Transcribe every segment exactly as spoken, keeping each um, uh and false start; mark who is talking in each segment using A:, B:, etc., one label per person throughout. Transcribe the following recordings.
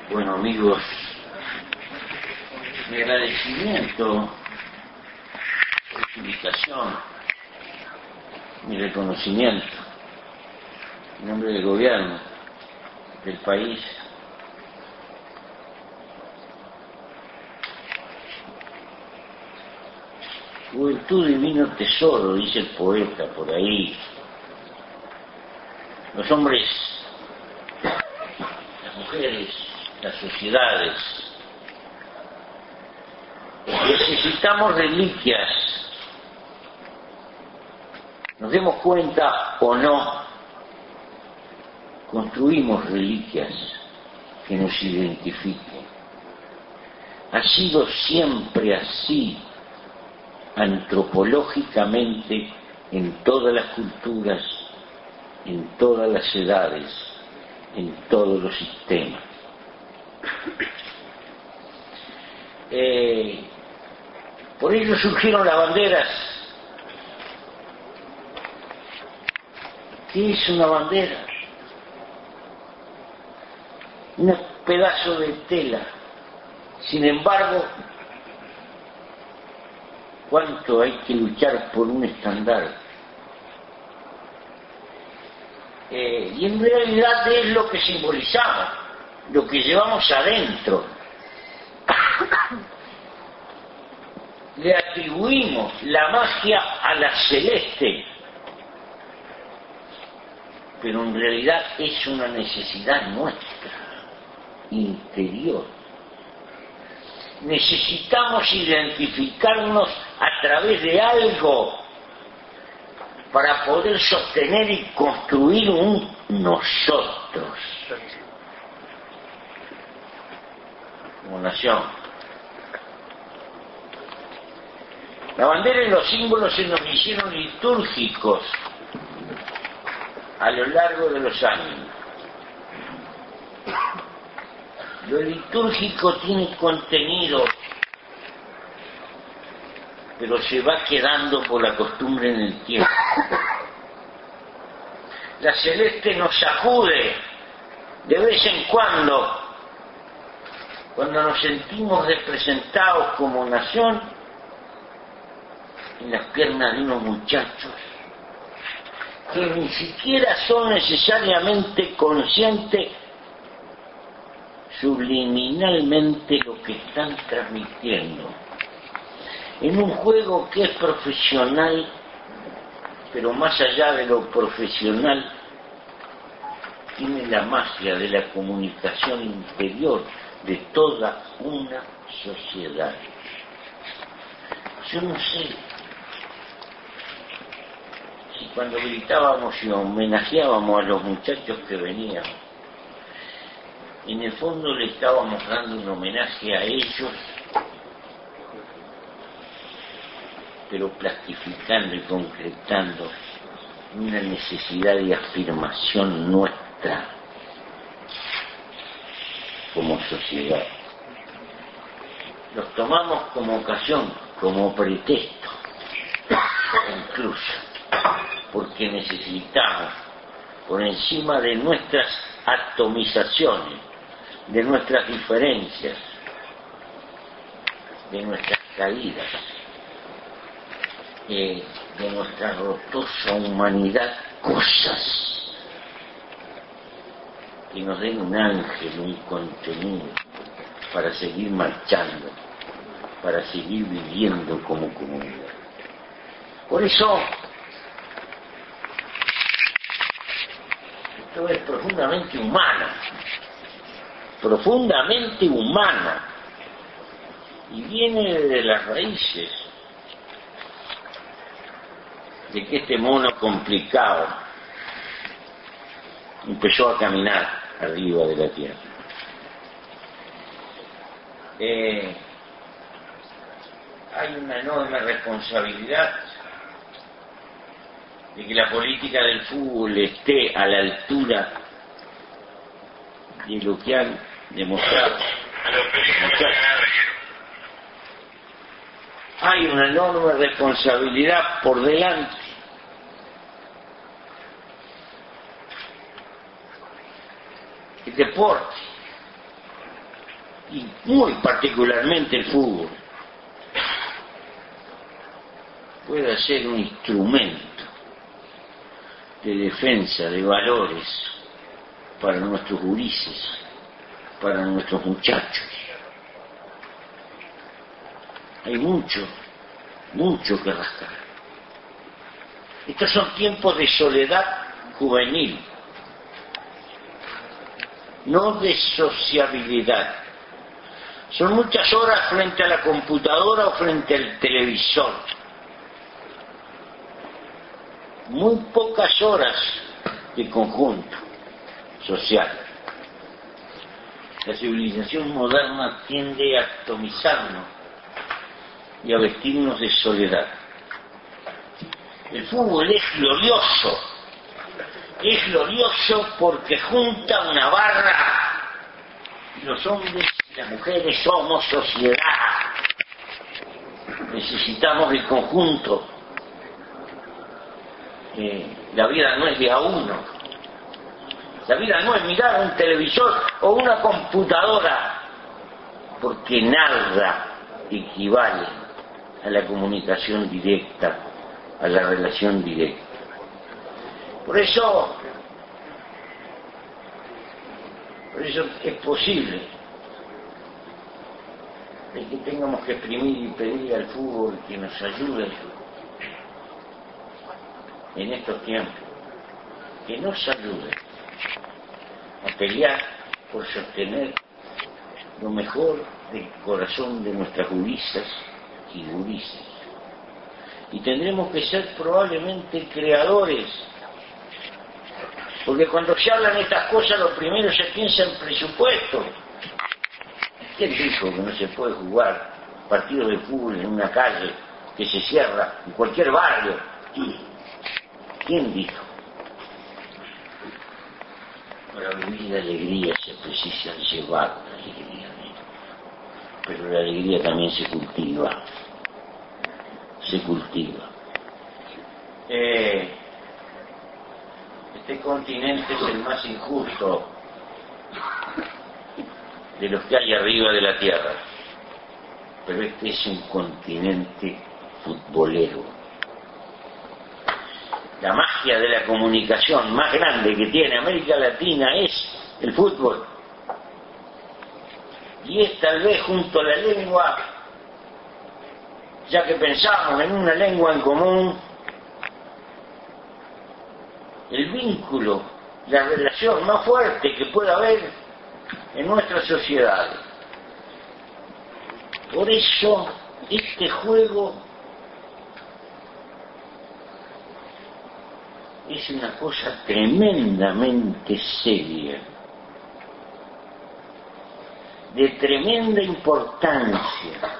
A: Bueno, amigos, mi agradecimiento por su invitación, mi reconocimiento en nombre del gobierno del país. Juventud divino tesoro, dice el poeta por ahí. Los hombres, las mujeres, las sociedades, necesitamos reliquias, nos demos cuenta o no, construimos reliquias que nos identifiquen. Ha sido siempre así, antropológicamente, en todas las culturas, en todas las edades, en todos los sistemas. Eh, por ello surgieron las banderas. ¿Qué es una bandera? Un pedazo de tela. Sin embargo, ¿cuánto hay que luchar por un estandarte? Eh, y en realidad es lo que simbolizamos, lo que llevamos adentro. Le atribuimos la magia a la celeste, pero en realidad es una necesidad nuestra, interior. Necesitamos identificarnos a través de algo para poder sostener y construir un nosotros como nación. La bandera y los símbolos se nos hicieron litúrgicos a lo largo de los años. Lo litúrgico tiene contenido, pero se va quedando por la costumbre en el tiempo. La celeste nos sacude de vez en cuando, cuando nos sentimos representados como nación en las piernas de unos muchachos que ni siquiera son necesariamente conscientes subliminalmente lo que están transmitiendo. En un juego que es profesional, pero más allá de lo profesional, tiene la magia de la comunicación interior de toda una sociedad. Yo no sé si cuando gritábamos y homenajeábamos a los muchachos que venían, en el fondo le estábamos dando un homenaje a ellos, pero plastificando y concretando una necesidad de afirmación nuestra como sociedad. Los tomamos como ocasión, como pretexto, incluso, porque necesitamos, por encima de nuestras atomizaciones, de nuestras diferencias, de nuestras caídas, eh, de nuestra rotosa humanidad, cosas que nos den un ángel, un contenido para seguir marchando, para seguir viviendo como comunidad. Por eso, esto es profundamente humano, profundamente humana, y viene de las raíces de que este mono complicado empezó a caminar arriba de la tierra. Eh, hay una enorme responsabilidad de que la política del fútbol esté a la altura de lo que han demostrado los muchachos. Hay una enorme responsabilidad por delante. El deporte y muy particularmente el fútbol, pueda ser un instrumento de defensa de valores para nuestros gurises, para nuestros muchachos. Hay mucho, mucho que rascar. Estos son tiempos de soledad juvenil, no de sociabilidad. Son muchas horas frente a la computadora o frente al televisor. Muy pocas horas de conjunto social. La civilización moderna tiende a atomizarnos y a vestirnos de soledad. El fútbol es glorioso, es glorioso porque junta una barra. Los hombres y las mujeres somos sociedad. Necesitamos el conjunto. Eh, la vida no es de a uno. La vida no es mirar un televisor o una computadora, porque nada equivale a la comunicación directa, a la relación directa. Por eso, por eso es posible de que tengamos que exprimir y pedir al fútbol que nos ayude en estos tiempos, que nos ayude a pelear por sostener lo mejor del corazón de nuestras gurisas y gurises. Y tendremos que ser probablemente creadores, porque cuando se hablan estas cosas lo primero se piensa en presupuesto. ¿Quién dijo que no se puede jugar partidos de fútbol en una calle que se cierra, en cualquier barrio? ¿Quién dijo? Para vivir la alegría se precisa llevar la alegría, pero la alegría también se cultiva, se cultiva. Eh, este continente es el más injusto de los que hay arriba de la tierra, pero este es un continente futbolero. La magia de la comunicación más grande que tiene América Latina es el fútbol. Y es tal vez junto a la lengua, ya que pensamos en una lengua en común, el vínculo, la relación más fuerte que pueda haber en nuestra sociedad. Por eso este juego es una cosa tremendamente seria, de tremenda importancia.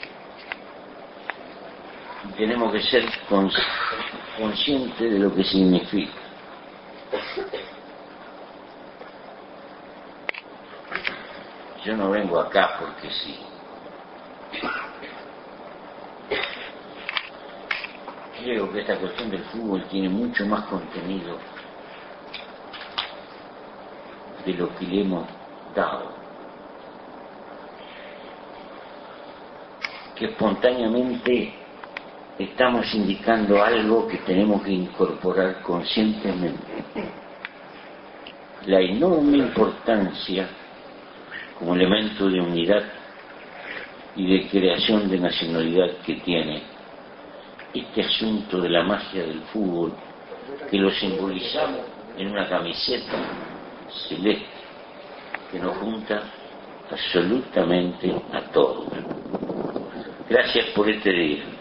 A: Y tenemos que ser conscientes de lo que significa. Yo no vengo acá porque sí. Creo que esta cuestión del fútbol tiene mucho más contenido de lo que le hemos dado, que espontáneamente estamos indicando algo que tenemos que incorporar conscientemente: la enorme importancia como elemento de unidad y de creación de nacionalidad que tiene este asunto de la magia del fútbol, que lo simbolizamos en una camiseta celeste que nos junta absolutamente a todos. Gracias por este día.